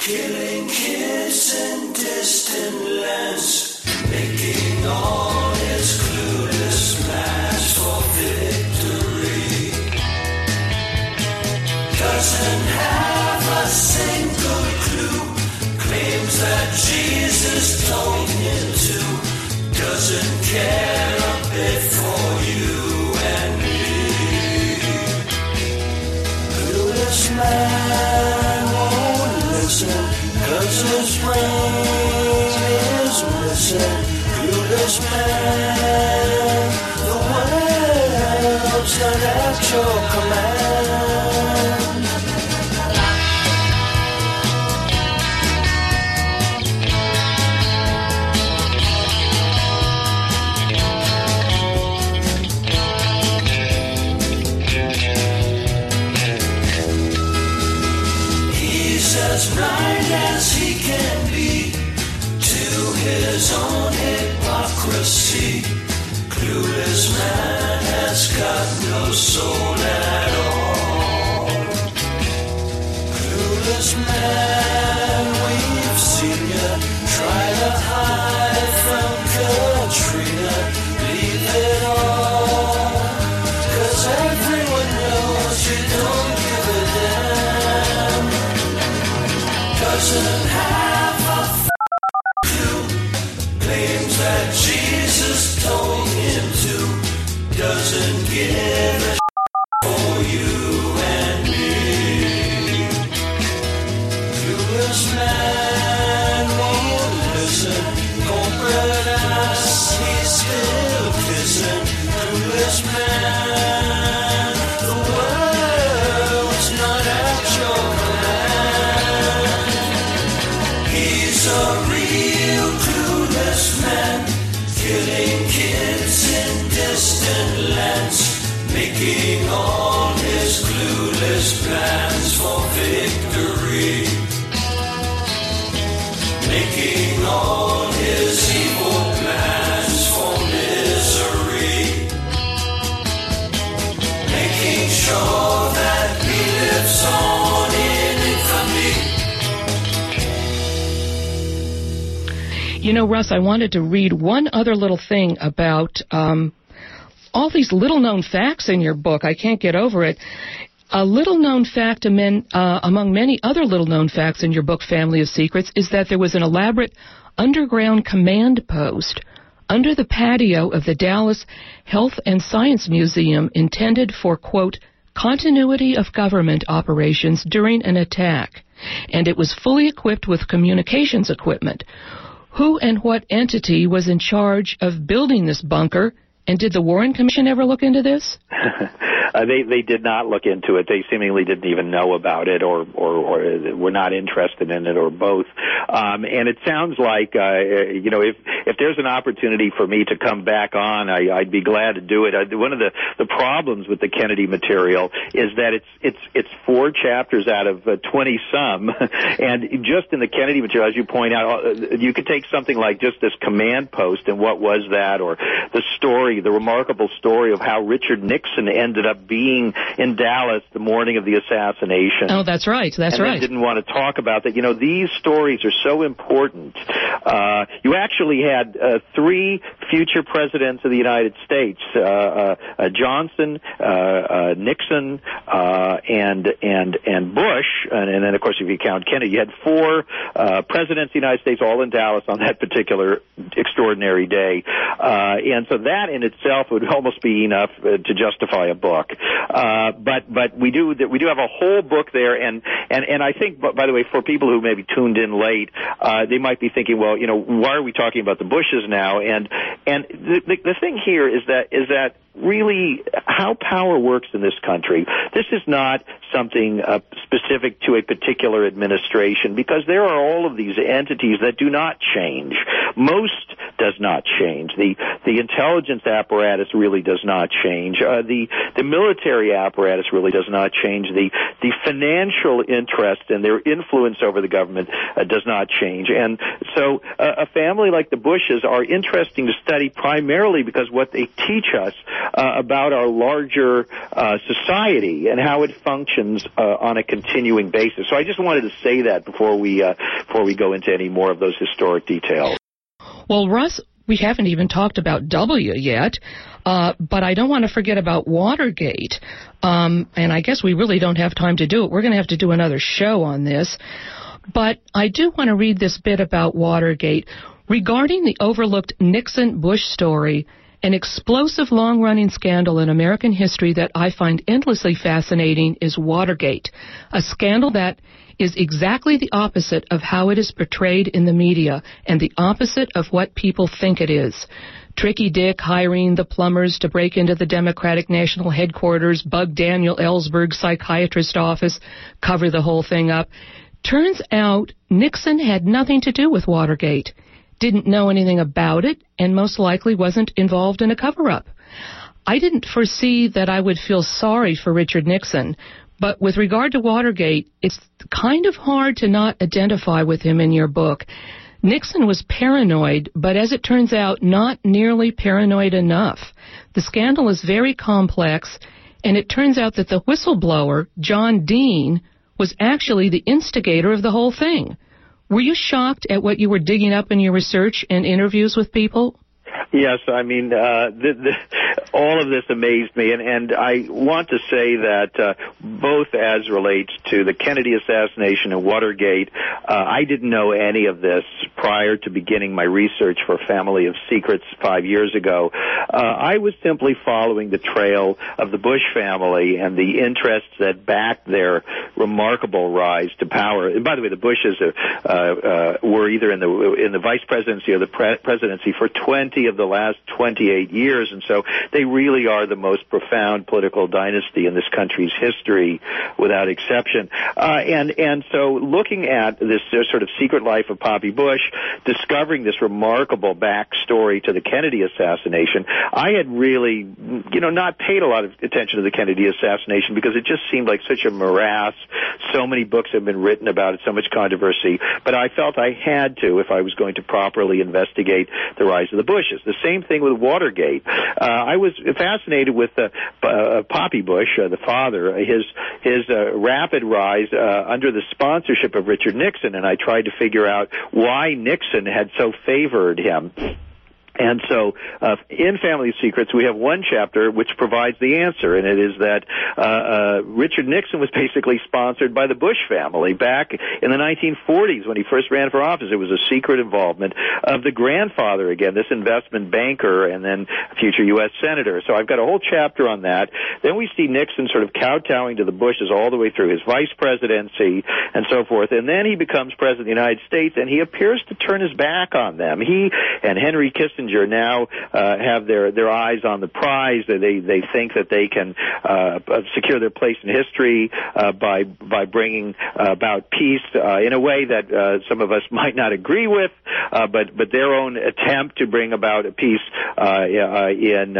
killing kids in distant lands, making all his clueless plans for victory. Doesn't have a single clue, claims that Jesus told him to, doesn't care a bit for you and me. Clueless man won't listen, 'cause his brain is missing. Clueless man, the world's not at your command. As blind as he can be to his own hypocrisy. Clueless man has got no soul at all. Clueless man, we've seen you try to hide from Katrina. Leave it all, 'cause everyone knows you don't give a damn. Doesn't have a clue, claims that Jesus told him to, doesn't give a for you and me. Clueless man won't listen, corporate ass, he's still kissing. Clueless man, the world's not at your command. He's a real clueless man, killing kids in distant lands, making all his clueless plans for victory, making all his evil plans for misery, making sure that he lives on in infamy. You know, Russ, I wanted to read one other little thing about all these little-known facts in your book. I can't get over it. A little-known fact among many other little-known facts in your book, Family of Secrets, is that there was an elaborate underground command post under the patio of the Dallas Health and Science Museum intended for, quote, continuity of government operations during an attack, and it was fully equipped with communications equipment. Who and what entity was in charge of building this bunker, and did the Warren Commission ever look into this? They did not look into it. They seemingly didn't even know about it, or were not interested in it, or both. And it sounds like if there's an opportunity for me to come back on, I'd be glad to do it. One of the problems with the Kennedy material is that it's 4 chapters out of 20 some, and just in the Kennedy material, as you point out, you could take something like just this command post and what was that, or the remarkable story of how Richard Nixon ended up being in Dallas the morning of the assassination. Oh, that's right. That's right. I didn't want to talk about that. You know, these stories are so important. You actually had 3 future presidents of the United States: Johnson, Nixon, and Bush, and then of course if you count Kennedy, you had 4 presidents of the United States all in Dallas on that particular extraordinary day, and so that in itself would almost be enough to justify a book. But we do have a whole book there, and I think, by the way, for people who maybe tuned in late, they might be thinking, well, you know, why are we talking about the Bushes now? And the thing here is that really how power works in this country. This is not something specific to a particular administration, because there are all of these entities that do not change. Most does not change. The intelligence apparatus really does not change. The military apparatus really does not change. The financial interest and their influence over the government does not change. And so a family like the Bushes are interesting to study primarily because what they teach us about our larger society and how it functions on a continuing basis. So I just wanted to say that before we go into any more of those historic details. Well, Russ, we haven't even talked about W yet, but I don't want to forget about Watergate. And I guess we really don't have time to do it. We're going to have to do another show on this. But I do want to read this bit about Watergate. Regarding the overlooked Nixon-Bush story, an explosive long-running scandal in American history that I find endlessly fascinating is Watergate, a scandal that is exactly the opposite of how it is portrayed in the media and the opposite of what people think it is. Tricky Dick hiring the plumbers to break into the Democratic National Headquarters, bug Daniel Ellsberg's psychiatrist office, cover the whole thing up. Turns out Nixon had nothing to do with Watergate, didn't know anything about it, and most likely wasn't involved in a cover-up. I didn't foresee that I would feel sorry for Richard Nixon, but with regard to Watergate, it's kind of hard to not identify with him in your book. Nixon was paranoid, but as it turns out, not nearly paranoid enough. The scandal is very complex, and it turns out that the whistleblower, John Dean, was actually the instigator of the whole thing. Were you shocked at what you were digging up in your research and interviews with people? Yes, I mean, all of this amazed me, and I want to say that both as relates to the Kennedy assassination and Watergate, I didn't know any of this prior to beginning my research for Family of Secrets 5 years ago. I was simply following the trail of the Bush family and the interests that backed their remarkable rise to power. And by the way, the Bushes were either in the vice presidency or the presidency for 20 of the last 28 years, and so they really are the most profound political dynasty in this country's history, without exception. And so looking at this sort of secret life of Poppy Bush, discovering this remarkable backstory to the Kennedy assassination, I had really, not paid a lot of attention to the Kennedy assassination because it just seemed like such a morass. So many books have been written about it, so much controversy, but I felt I had to if I was going to properly investigate the rise of the Bushes. The same thing with Watergate. I was fascinated with Poppy Bush, the father, his rapid rise under the sponsorship of Richard Nixon, and I tried to figure out why Nixon had so favored him. And so in Family Secrets, we have one chapter which provides the answer, and it is that Richard Nixon was basically sponsored by the Bush family back in the 1940s when he first ran for office. It was a secret involvement of the grandfather, again, this investment banker and then future U.S. senator. So I've got a whole chapter on that. Then we see Nixon sort of kowtowing to the Bushes all the way through his vice presidency and so forth. And then he becomes president of the United States, and he appears to turn his back on them. He and Henry Kissinger now have their eyes on the prize. They think that they can secure their place in history by bringing about peace in a way that some of us might not agree with, but their own attempt to bring about a peace in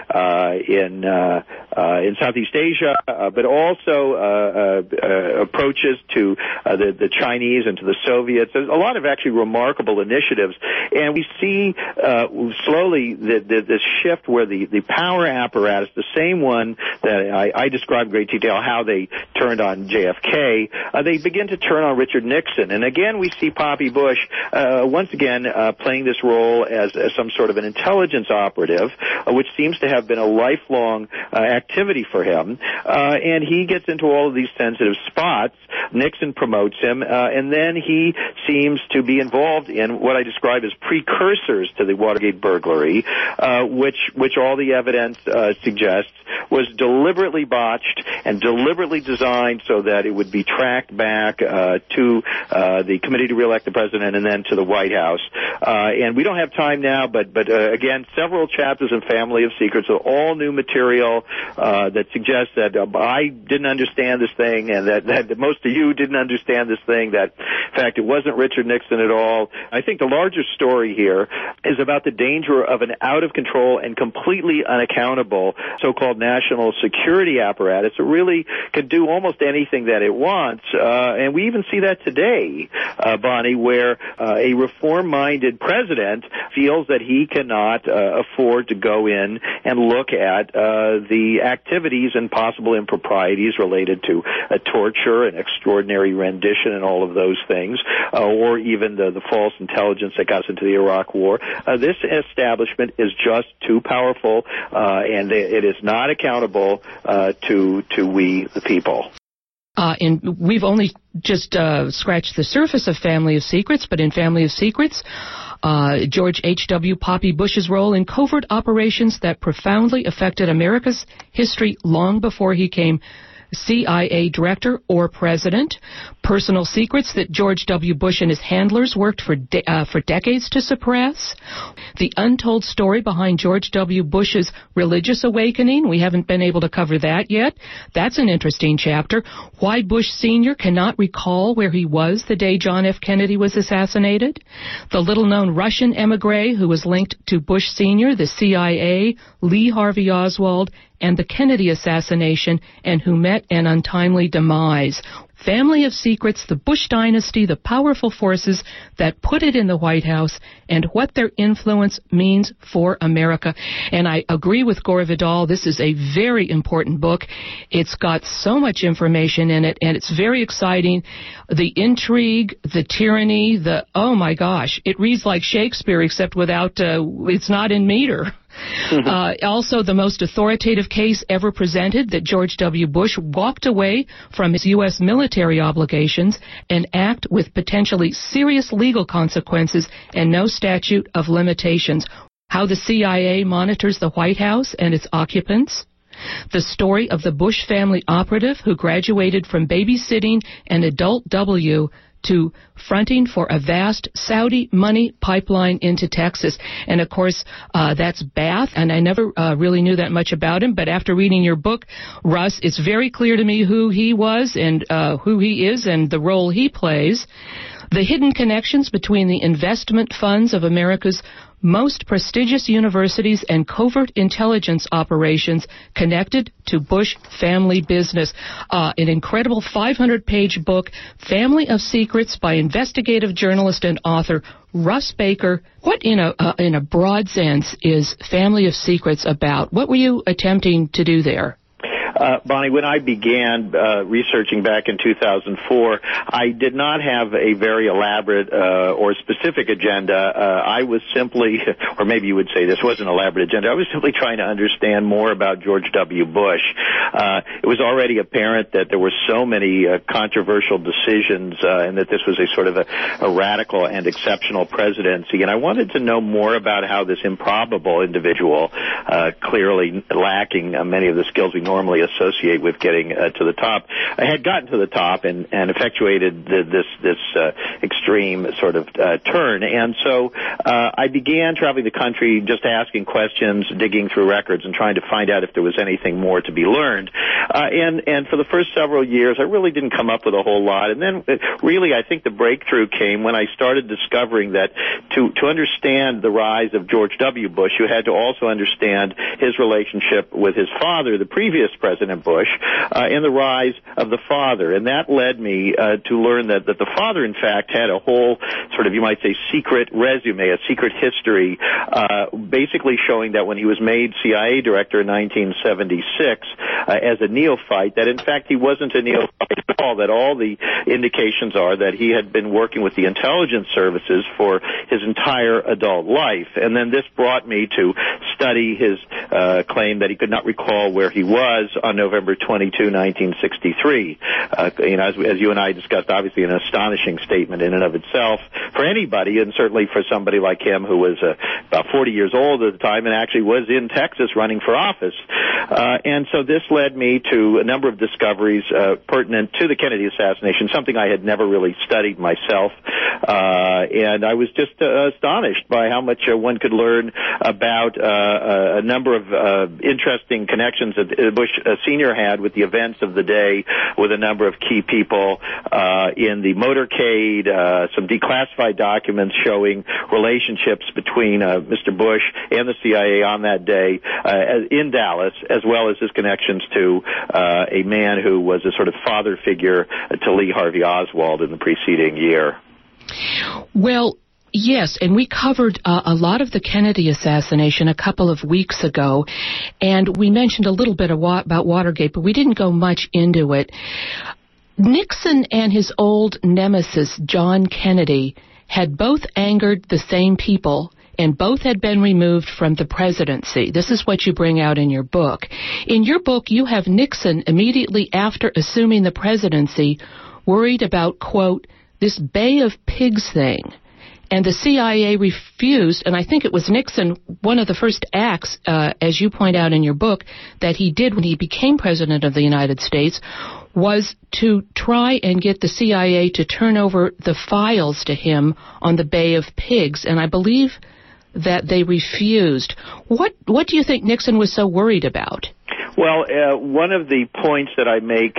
Southeast Asia, but also approaches to the Chinese and to the Soviets. There's a lot of actually remarkable initiatives, and we see slowly this shift where the power apparatus, the same one that I described in great detail how they turned on JFK, they begin to turn on Richard Nixon. And again, we see Poppy Bush once again playing this role as some sort of an intelligence operative, which seems to have been a lifelong activity for him. And he gets into all of these sensitive spots. Nixon promotes him, and then he seems to be involved in what I describe as precursors to the Watergate burglary, which all the evidence suggests was deliberately botched and deliberately designed so that it would be tracked back to the Committee to Re-elect the President and then to the White House. And we don't have time now, but again, several chapters in Family of Secrets are all new material that suggests that I didn't understand this thing, and that most of you didn't understand this thing, that, in fact, it wasn't Richard Nixon at all. I think the larger story here is about the danger of an out-of-control and completely unaccountable so-called national security apparatus that really can do almost anything that it wants. And we even see that today, Bonnie, where a reform-minded president feels that he cannot afford to go in and look at the activities and possible improprieties related to torture and extraordinary rendition and all of those things, or even the false intelligence that got us into the Iraq War. This establishment is just too powerful, and it is not accountable to we, the people. And we've only just scratched the surface of Family of Secrets, but in Family of Secrets, George H.W. Poppy Bush's role in covert operations that profoundly affected America's history long before he came CIA director or president, personal secrets that George W. Bush and his handlers worked for decades to suppress, the untold story behind George W. Bush's religious awakening. We haven't been able to cover that yet. That's an interesting chapter. Why Bush Sr. cannot recall where he was the day John F. Kennedy was assassinated, the little-known Russian emigre who was linked to Bush Sr., the CIA, Lee Harvey Oswald, and the Kennedy assassination, and who met an untimely demise. Family of Secrets, the Bush dynasty, the powerful forces that put it in the White House, and what their influence means for America. And I agree with Gore Vidal. This is a very important book. It's got so much information in it, and it's very exciting. The intrigue, the tyranny, oh my gosh, it reads like Shakespeare, except without, it's not in meter. Also, the most authoritative case ever presented, that George W. Bush walked away from his U.S. military obligations and act with potentially serious legal consequences and no statute of limitations. How the CIA monitors the White House and its occupants. The story of the Bush family operative who graduated from babysitting an adult W to fronting for a vast Saudi money pipeline into Texas. And, of course, that's Bath, and I never really knew that much about him. But after reading your book, Russ, it's very clear to me who he was and who he is and the role he plays. The hidden connections between the investment funds of America's most prestigious universities and covert intelligence operations connected to Bush family business. An incredible 500-page book, Family of Secrets, by investigative journalist and author Russ Baker. What, in a broad sense, is Family of Secrets about? What were you attempting to do there? Bonnie, when I began researching back in 2004, I did not have a very elaborate or specific agenda. I was simply, or maybe you would say this was an elaborate agenda, I was simply trying to understand more about George W. Bush. It was already apparent that there were so many controversial decisions and that this was a sort of a radical and exceptional presidency. And I wanted to know more about how this improbable individual, clearly lacking many of the skills we normally associate with getting to the top, had gotten to the top and effectuated this extreme sort of turn. And so I began traveling the country, just asking questions, digging through records, and trying to find out if there was anything more to be learned. And for the first several years, I really didn't come up with a whole lot. And then really, I think the breakthrough came when I started discovering that to understand the rise of George W. Bush, you had to also understand his relationship with his father, the previous President Bush, and the rise of the father. And that led me to learn that the father, in fact, had a whole sort of, you might say, secret resume, a secret history, basically showing that when he was made CIA director in 1976 as a neophyte, that in fact he wasn't a neophyte at all, that all the indications are that he had been working with the intelligence services for his entire adult life. And then this brought me to study his claim that he could not recall where he was on November 22, 1963. As you and I discussed, obviously an astonishing statement in and of itself for anybody, and certainly for somebody like him who was about 40 years old at the time and actually was in Texas running for office. And so this led me to a number of discoveries pertinent to the Kennedy assassination, something I had never really studied myself. And I was just astonished by how much one could learn about a number of interesting connections that Bush Sr. had with the events of the day, with a number of key people in the motorcade, some declassified documents showing relationships between Mr. Bush and the CIA on that day in Dallas, as well as his connections to a man who was a sort of father figure to Lee Harvey Oswald in the preceding year. Well, yes, and we covered a lot of the Kennedy assassination a couple of weeks ago, and we mentioned a little bit about Watergate, but we didn't go much into it. Nixon and his old nemesis, John Kennedy, had both angered the same people, and both had been removed from the presidency. This is what you bring out in your book. In your book, you have Nixon immediately after assuming the presidency worried about, quote, this Bay of Pigs thing. And the CIA refused, and I think it was Nixon, one of the first acts, as you point out in your book, that he did when he became president of the United States was to try and get the CIA to turn over the files to him on the Bay of Pigs, and I believe that they refused. What do you think Nixon was so worried about? Well, one of the points that I make,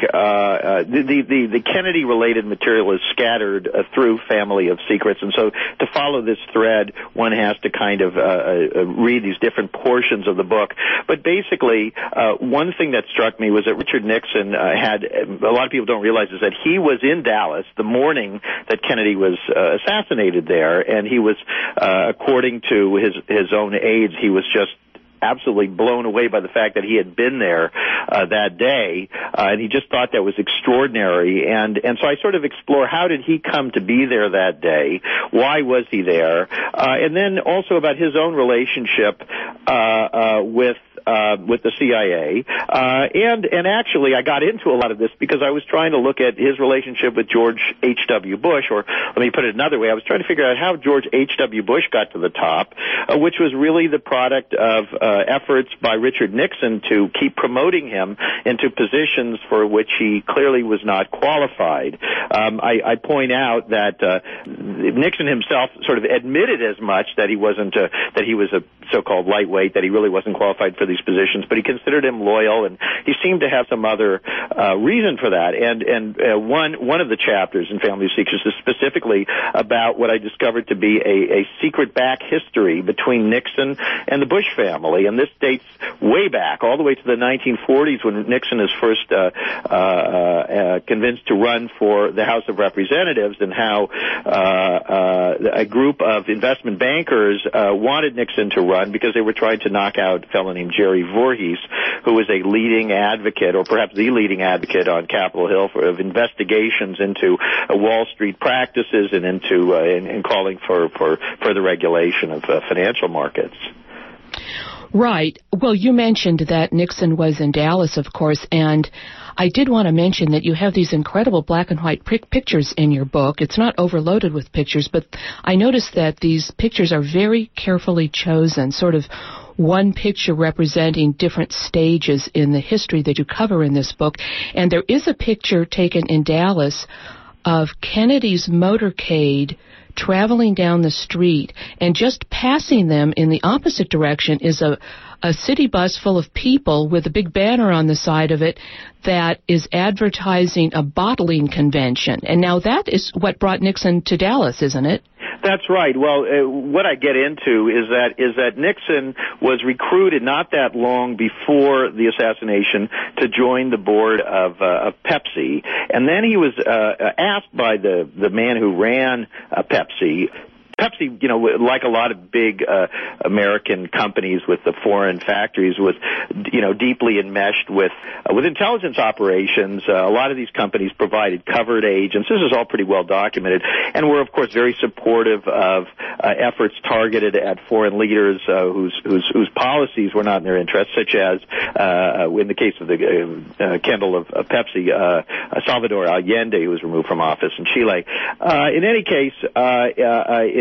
the Kennedy-related material is scattered through Family of Secrets, and so to follow this thread, one has to kind of read these different portions of the book. But basically, one thing that struck me was that Richard Nixon had, a lot of people don't realize, is that he was in Dallas the morning that Kennedy was assassinated there, and he was, according to his own aides, he was just absolutely blown away by the fact that he had been there that day, and he just thought that was extraordinary. And so I sort of explore, how did he come to be there that day? Why was he there? And then also about his own relationship with the CIA. And actually, I got into a lot of this because I was trying to look at his relationship with George H.W. Bush, or let me put it another way, I was trying to figure out how George H.W. Bush got to the top, which was really the product of efforts by Richard Nixon to keep promoting him into positions for which he clearly was not qualified. I point out that Nixon himself sort of admitted as much, that he wasn't, that he was a so-called lightweight, that he really wasn't qualified for these positions, but he considered him loyal, and he seemed to have some other reason for that. And one of the chapters in Family of Secrets is specifically about what I discovered to be a secret back history between Nixon and the Bush family, and this dates way back, all the way to the 1940s, when Nixon is first convinced to run for the House of Representatives, and how a group of investment bankers wanted Nixon to run because they were trying to knock out a fellow named Jerry Voorhees, who was a leading advocate, or perhaps the leading advocate on Capitol Hill of investigations into Wall Street practices and into and calling for further regulation of financial markets. Right. Well, you mentioned that Nixon was in Dallas, of course, and I did want to mention that you have these incredible black and white pictures in your book. It's not overloaded with pictures, but I noticed that these pictures are very carefully chosen, sort of one picture representing different stages in the history that you cover in this book. And there is a picture taken in Dallas of Kennedy's motorcade traveling down the street, and just passing them in the opposite direction is a city bus full of people with a big banner on the side of it that is advertising a bottling convention. And now that is what brought Nixon to Dallas, isn't it? That's right. Well, what I get into is that Nixon was recruited not that long before the assassination to join the board of Pepsi, and then he was asked by the man who ran Pepsi. Pepsi, like a lot of big American companies with the foreign factories, was, deeply enmeshed with intelligence operations. A lot of these companies provided covered agents. This is all pretty well documented, and were, of course, very supportive of efforts targeted at foreign leaders whose policies were not in their interest, such as, in the case of the Kendall of Pepsi, Salvador Allende, who was removed from office in Chile. In any case,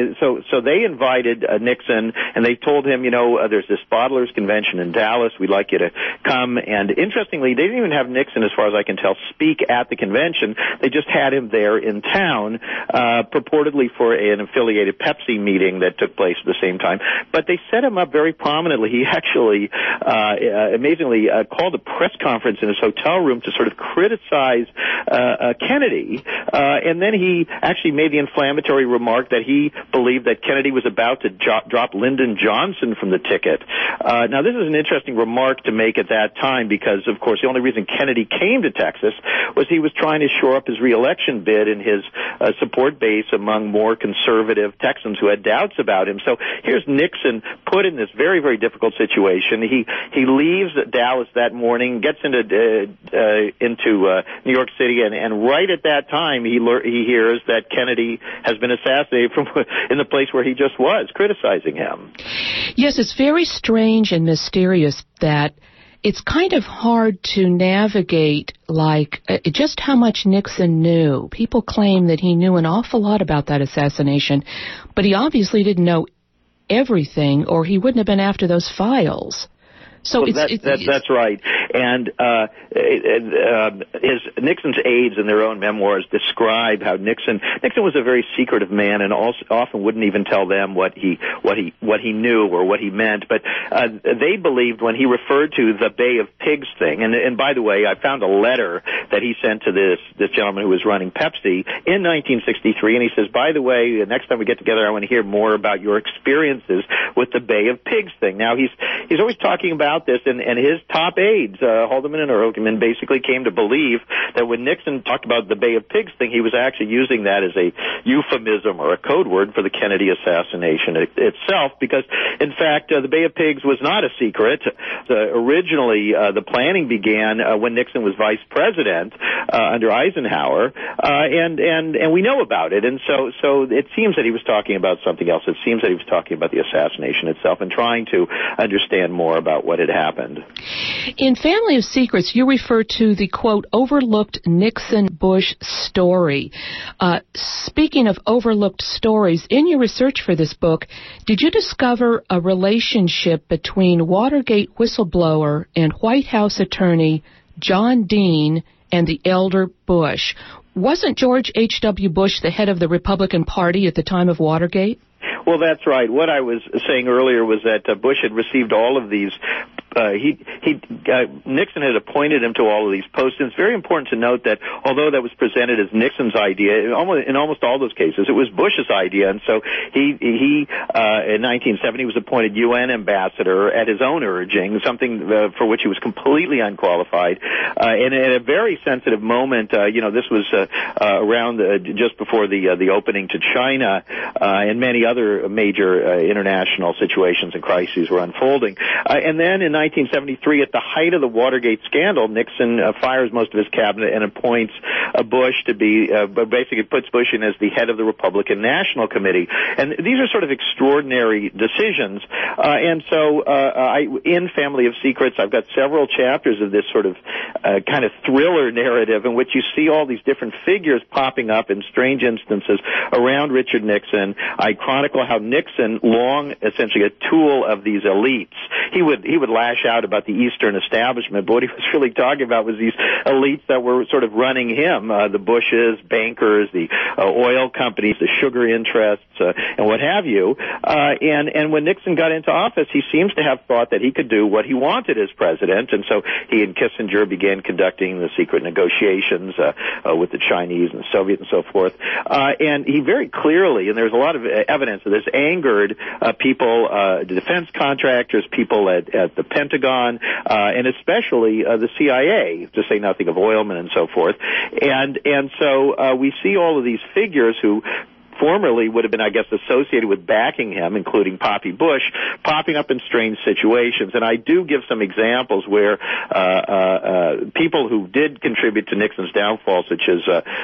so they invited Nixon, and they told him, there's this bottlers convention in Dallas. We'd like you to come. And interestingly, they didn't even have Nixon, as far as I can tell, speak at the convention. They just had him there in town, purportedly for an affiliated Pepsi meeting that took place at the same time. But they set him up very prominently. He actually, amazingly, called a press conference in his hotel room to sort of criticize Kennedy, and then he actually made the inflammatory remark that he believed that Kennedy was about to drop Lyndon Johnson from the ticket. Now, this is an interesting remark to make at that time because, of course, the only reason Kennedy came to Texas was he was trying to shore up his reelection bid and his support base among more conservative Texans who had doubts about him. So here's Nixon put in this very, very difficult situation. He leaves Dallas that morning, gets into New York City, and right at that time he hears that Kennedy has been assassinated from in the place where he just was, criticizing him. Yes, it's very strange and mysterious that it's kind of hard to navigate, just how much Nixon knew. People claim that he knew an awful lot about that assassination, but he obviously didn't know everything, or he wouldn't have been after those files. So that's right. And Nixon's aides in their own memoirs describe how Nixon was a very secretive man, and also often wouldn't even tell them what he knew or what he meant. But they believed when he referred to the Bay of Pigs thing, and by the way, I found a letter that he sent to this gentleman who was running Pepsi in 1963, and he says, by the way, next time we get together, I want to hear more about your experiences with the Bay of Pigs thing. Now, he's always talking about this, and his top aides, Haldeman and Ehrlichman, basically came to believe that when Nixon talked about the Bay of Pigs thing, he was actually using that as a euphemism or a code word for the Kennedy assassination itself, because, in fact, the Bay of Pigs was not a secret. Originally, the planning began when Nixon was vice president under Eisenhower, and we know about it, and so it seems that he was talking about something else. It seems that he was talking about the assassination itself and trying to understand more about what had happened. In Family of Secrets, you refer to the, quote, overlooked Nixon-Bush story. Speaking of overlooked stories, in your research for this book, did you discover a relationship between Watergate whistleblower and White House attorney John Dean and the elder Bush? Wasn't George H.W. Bush the head of the Republican Party at the time of Watergate? Well, that's right. What I was saying earlier was that Bush had received all of these. Nixon had appointed him to all of these posts, and it's very important to note that although that was presented as Nixon's idea, in almost all those cases, it was Bush's idea, and so he in 1970 was appointed UN ambassador at his own urging, something for which he was completely unqualified, and at a very sensitive moment. This was around just before the opening to China, and many other major international situations and crises were unfolding, and then in 1973, at the height of the Watergate scandal, Nixon fires most of his cabinet and appoints Bush to be, basically puts Bush in as the head of the Republican National Committee. And these are sort of extraordinary decisions. And so in Family of Secrets, I've got several chapters of this sort of kind of thriller narrative in which you see all these different figures popping up in strange instances around Richard Nixon. I chronicle how Nixon, long essentially a tool of these elites, he would lash out about the Eastern establishment, but what he was really talking about was these elites that were sort of running him, the Bushes, bankers, the oil companies, the sugar interests, and what have you. And when Nixon got into office, he seems to have thought that he could do what he wanted as president, and so he and Kissinger began conducting the secret negotiations with the Chinese and Soviet and so forth. And he very clearly, and there's a lot of evidence of this, angered people, defense contractors, people at the Pentagon, and especially the CIA, to say nothing of oilmen and so forth. And so we see all of these figures who formerly would have been, I guess, associated with backing him, including Poppy Bush, popping up in strange situations. And I do give some examples where people who did contribute to Nixon's downfall, such as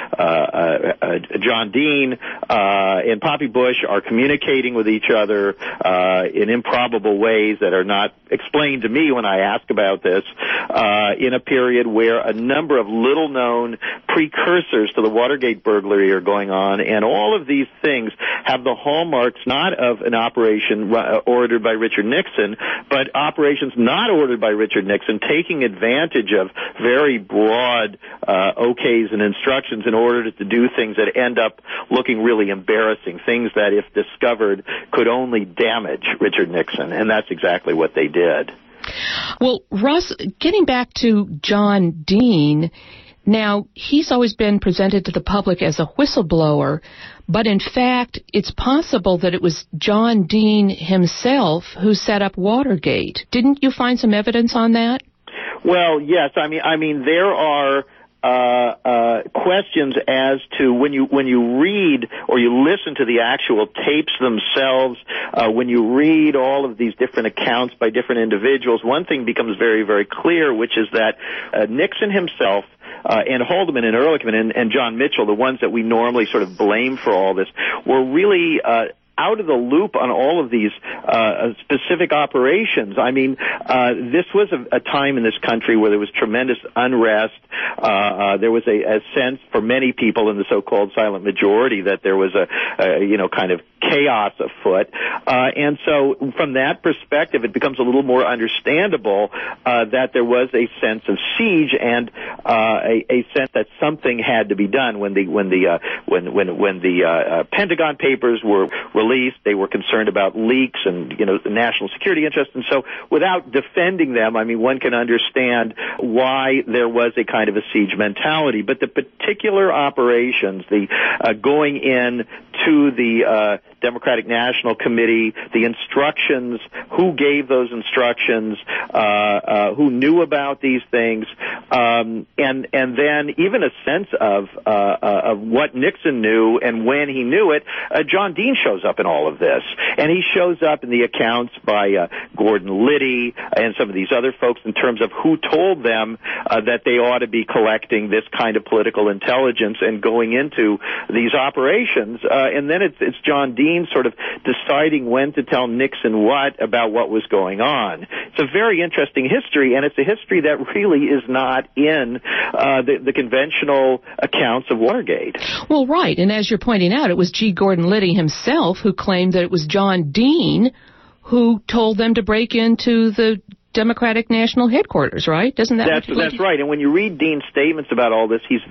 John Dean and Poppy Bush, are communicating with each other in improbable ways that are not explained to me when I ask about this, in a period where a number of little-known precursors to the Watergate burglary are going on, and all of these things have the hallmarks not of an operation ordered by Richard Nixon, but operations not ordered by Richard Nixon, taking advantage of very broad okays and instructions in order to do things that end up looking really embarrassing, things that, if discovered, could only damage Richard Nixon, and that's exactly what they did. Well, Russ, getting back to John Dean, now, he's always been presented to the public as a whistleblower, but in fact, it's possible that it was John Dean himself who set up Watergate. Didn't you find some evidence on that? Well, yes. I mean, there are questions as to when you read or you listen to the actual tapes themselves, when you read all of these different accounts by different individuals, one thing becomes very, very clear, which is that Nixon himself and Haldeman and Ehrlichman and John Mitchell, the ones that we normally sort of blame for all this, were really out of the loop on all of these specific operations. I mean, this was a time in this country where there was tremendous unrest. There was a sense for many people in the so-called silent majority that there was a kind of chaos afoot. And so from that perspective, it becomes a little more understandable that there was a sense of siege and a sense that something had to be done. When the Pentagon Papers were released, they were concerned about leaks and the national security interest. And so, without defending them, I mean, one can understand why there was a kind of a siege mentality. But the particular operations, the going in to the Democratic National Committee, the instructions, who gave those instructions, who knew about these things, and then even a sense of what Nixon knew and when he knew it. John Dean shows up in all of this, and he shows up in the accounts by Gordon Liddy and some of these other folks in terms of who told them that they ought to be collecting this kind of political intelligence and going into these operations, and then it's John Dean sort of deciding when to tell Nixon what about what was going on. It's a very interesting history, and it's a history that really is not in the conventional accounts of Watergate. Well, right, and as you're pointing out, it was G. Gordon Liddy himself who claimed that it was John Dean who told them to break into the Democratic National Headquarters, right? Doesn't that? That's right. And when you read Dean's statements about all this, he's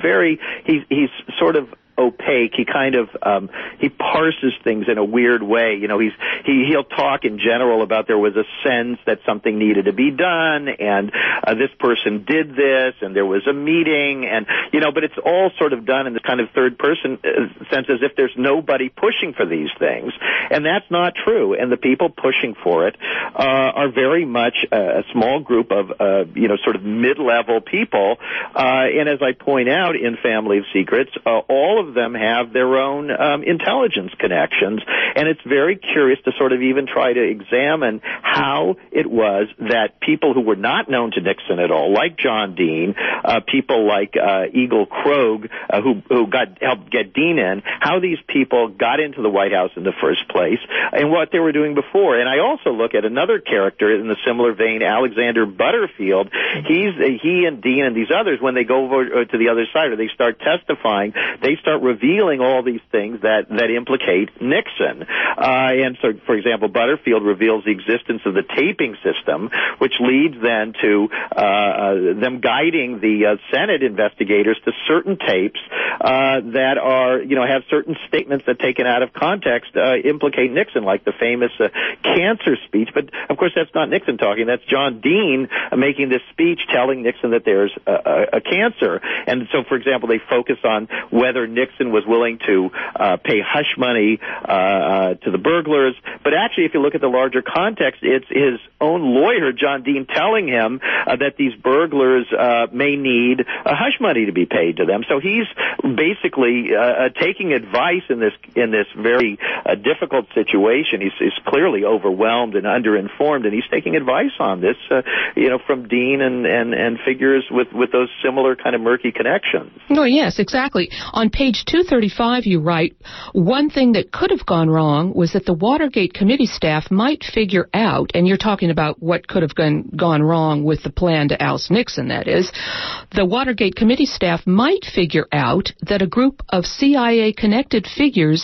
sort of opaque. He kind of he parses things in a weird way. He'll talk in general about there was a sense that something needed to be done, and this person did this, and there was a meeting, and but it's all sort of done in this kind of third person sense, as if there's nobody pushing for these things, and that's not true. And the people pushing for it are very much a small group of sort of mid-level people, and as I point out in Family of Secrets, all of them have their own intelligence connections, and it's very curious to sort of even try to examine how it was that people who were not known to Nixon at all, like John Dean, people like Eagle Krogh, who helped get Dean in, how these people got into the White House in the first place, and what they were doing before. And I also look at another character in the similar vein, Alexander Butterfield. He and Dean and these others, when they go over to the other side or they start testifying, they start revealing all these things that implicate Nixon. And so, for example, Butterfield reveals the existence of the taping system, which leads then to them guiding the Senate investigators to certain tapes that are, have certain statements that, taken out of context, implicate Nixon, like the famous cancer speech. But, of course, that's not Nixon talking. That's John Dean making this speech telling Nixon that there's a cancer. And so, for example, they focus on whether Nixon was willing to pay hush money to the burglars. But actually, if you look at the larger context, it's his own lawyer, John Dean, telling him that these burglars may need hush money to be paid to them. So he's basically taking advice in this very difficult situation. He's clearly overwhelmed and underinformed, and he's taking advice on this, from Dean and figures with those similar kind of murky connections. Oh, yes, exactly. On page 235, you write, one thing that could have gone wrong was that the Watergate committee staff might figure out, and you're talking about what could have gone wrong with the plan to oust Nixon, that is, the Watergate committee staff might figure out that a group of CIA-connected figures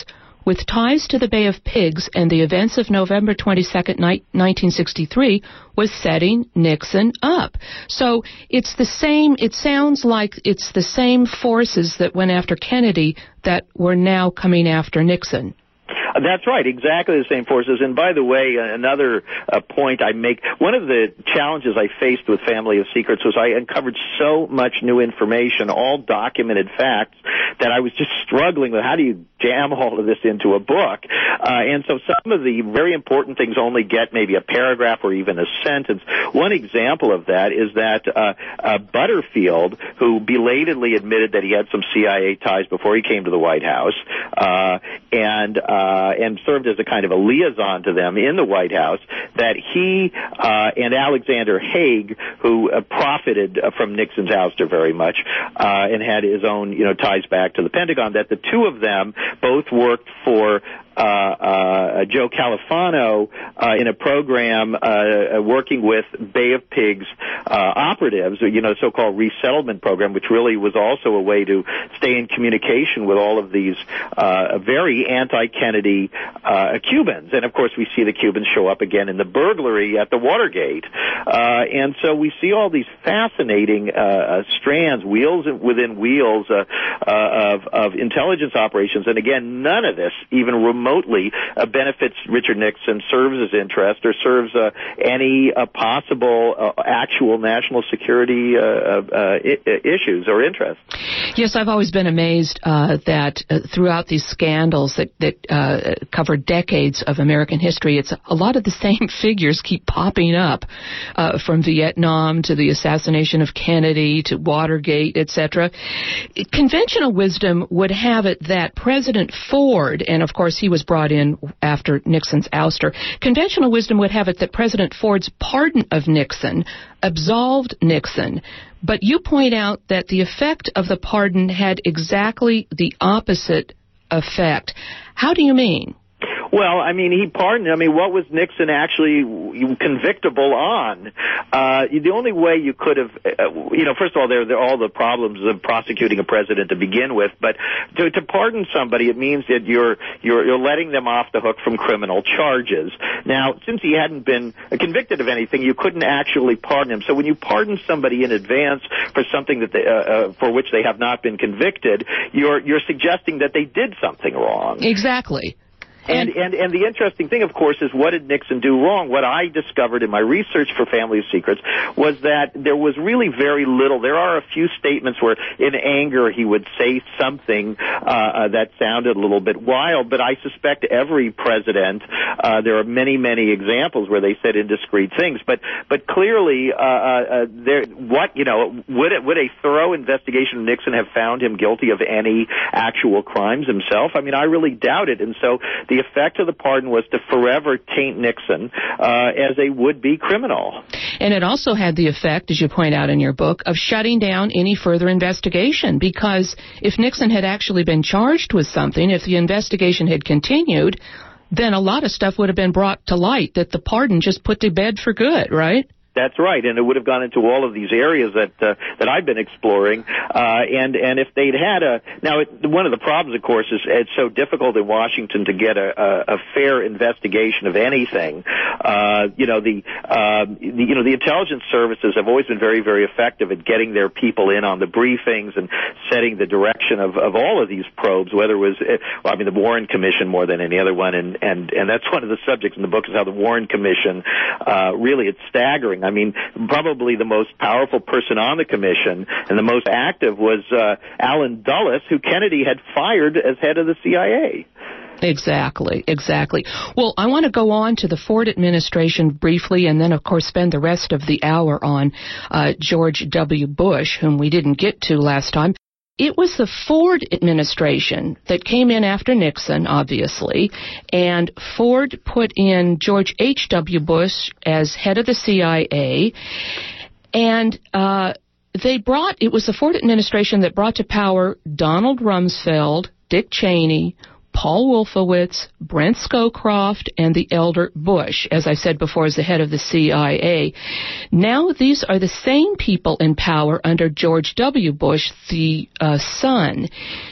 with ties to the Bay of Pigs and the events of November 22nd, 1963, was setting Nixon up. So it's the same, it sounds like it's the same forces that went after Kennedy that were now coming after Nixon. That's right, exactly the same forces. And by the way, another point I make, one of the challenges I faced with Family of Secrets was I uncovered so much new information, all documented facts, that I was just struggling with how do you jam all of this into a book. And so some of the very important things only get maybe a paragraph or even a sentence. One example of that is that Butterfield, who belatedly admitted that he had some CIA ties before he came to the White House, and served as a kind of a liaison to them in the White House, that he and Alexander Haig, who profited from Nixon's ouster very much, and had his own, ties back to the Pentagon, that the two of them both worked for Joe Califano in a program working with Bay of Pigs operatives, so-called resettlement program, which really was also a way to stay in communication with all of these very anti-Kennedy Cubans. And, of course, we see the Cubans show up again in the burglary at the Watergate. And so we see all these fascinating strands, wheels within wheels of intelligence operations. And, again, none of this even remotely benefits Richard Nixon, serves his interest, or serves any possible actual national security issues or interests. Yes, I've always been amazed that throughout these scandals that cover decades of American history, it's a lot of the same figures keep popping up, from Vietnam to the assassination of Kennedy to Watergate, etc. Conventional wisdom would have it that President Ford, and of course he was brought in after Nixon's ouster, conventional wisdom would have it that President Ford's pardon of Nixon absolved Nixon. But you point out that the effect of the pardon had exactly the opposite effect. How do you mean? Well, he pardoned. What was Nixon actually convictable on? The only way you could have, first of all, there are all the problems of prosecuting a president to begin with. But to pardon somebody, it means that you're letting them off the hook from criminal charges. Now, since he hadn't been convicted of anything, you couldn't actually pardon him. So when you pardon somebody in advance for something that for which they have not been convicted, you're suggesting that they did something wrong. Exactly. And the interesting thing, of course, is what did Nixon do wrong? What I discovered in my research for Family of Secrets was that there was really very little. There are a few statements where, in anger, he would say something that sounded a little bit wild, but I suspect every president, there are many, many examples where they said indiscreet things. But clearly, would a thorough investigation of Nixon have found him guilty of any actual crimes himself? I really doubt it. And so the effect of the pardon was to forever taint Nixon as a would-be criminal. And it also had the effect, as you point out in your book, of shutting down any further investigation, because if Nixon had actually been charged with something, if the investigation had continued, then a lot of stuff would have been brought to light that the pardon just put to bed for good, right? That's right, and it would have gone into all of these areas that I've been exploring. And if they'd had one of the problems, of course, is it's so difficult in Washington to get a fair investigation of anything. The intelligence services have always been very, very effective at getting their people in on the briefings and setting the direction of all of these probes. Whether it was, the Warren Commission more than any other one, and that's one of the subjects in the book is how the Warren Commission really, it's staggering. Probably the most powerful person on the commission and the most active was Allen Dulles, who Kennedy had fired as head of the CIA. Exactly. Well, I want to go on to the Ford administration briefly and then, of course, spend the rest of the hour on George W. Bush, whom we didn't get to last time. It was the Ford administration that came in after Nixon, obviously, and Ford put in George H.W. Bush as head of the CIA, and it was the Ford administration that brought to power Donald Rumsfeld, Dick Cheney, Paul Wolfowitz, Brent Scowcroft, and the elder Bush, as I said before, as the head of the CIA. Now these are the same people in power under George W. Bush, the son.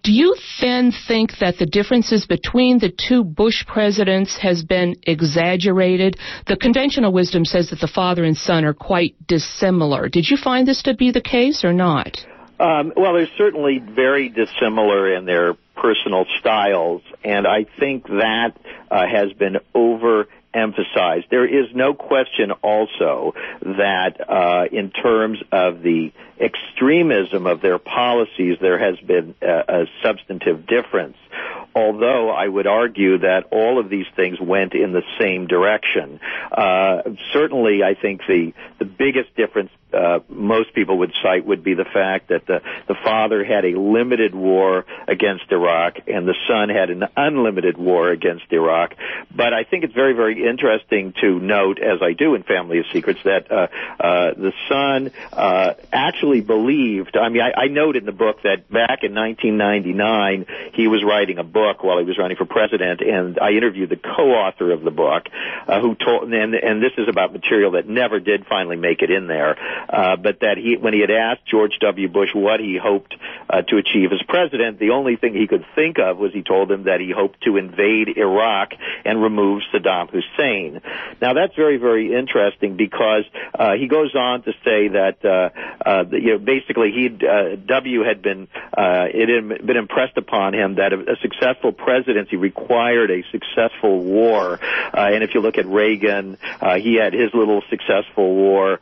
Do you then think that the differences between the two Bush presidents has been exaggerated? The conventional wisdom says that the father and son are quite dissimilar. Did you find this to be the case or not? Well, they're certainly very dissimilar in their personal styles, and I think that has been overemphasized. There is no question also that in terms of the extremism of their policies, there has been a substantive difference. Although I would argue that all of these things went in the same direction. Certainly, I think the biggest difference most people would cite would be the fact that the father had a limited war against Iraq and the son had an unlimited war against Iraq. But I think it's very, very interesting to note, as I do in Family of Secrets, that the son actually believed, I note in the book that back in 1999, he was writing a book while he was running for president, and I interviewed the co-author of the book, who told, and this is about material that never did finally make it in there, but that when he had asked George W. Bush what he hoped to achieve as president, the only thing he could think of was he told him that he hoped to invade Iraq and remove Saddam Hussein. Now, that's very, very interesting because he goes on to say that basically W had been it had been impressed upon him that a successful presidency required a successful war, and if you look at Reagan, he had his little successful war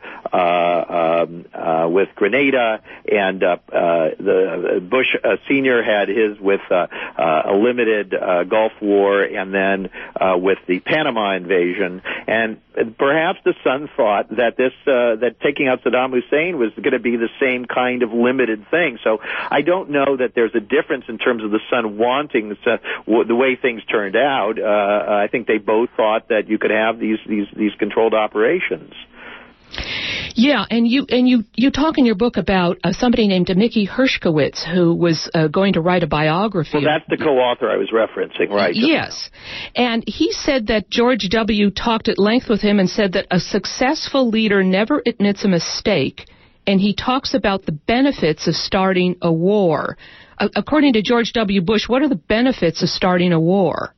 with Grenada, and the Bush Sr. had his with a limited Gulf War, and then with the Panama invasion. And perhaps the son thought that that taking out Saddam Hussein was going to be the same kind of limited thing. So I don't know that there's a difference in terms of the son wanting the way things turned out. I think they both thought that you could have these controlled operations. Yeah, and you talk in your book about somebody named Mickey Hershkowitz who was going to write a biography. Well, that's the co-author I was referencing, right? Yes, and he said that George W. talked at length with him and said that a successful leader never admits a mistake, and he talks about the benefits of starting a war. According to George W. Bush, what are the benefits of starting a war?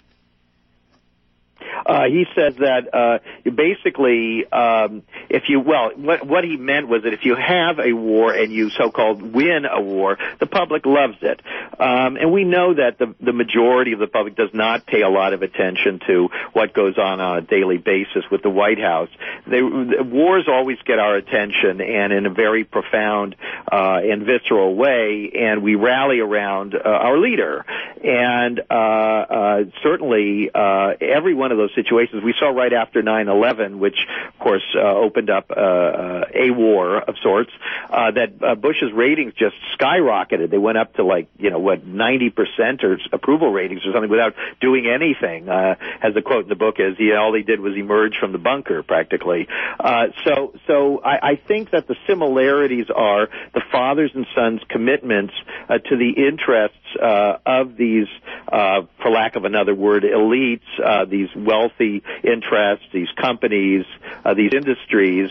He says that basically, what he meant was that if you have a war and you so-called win a war, the public loves it. And we know that the majority of the public does not pay a lot of attention to what goes on a daily basis with the White House. Wars always get our attention, and in a very profound and visceral way, and we rally around our leader. And certainly, every one of those situations we saw right after 9/11, which of course opened up a war of sorts, that Bush's ratings just skyrocketed. They went up to 90% or approval ratings or something without doing anything. As the quote in the book is, all he did was emerge from the bunker practically. So I think that the similarities are the fathers and sons' commitments to the interests of these, for lack of another word, elites, these wealthy interests, these companies, these industries,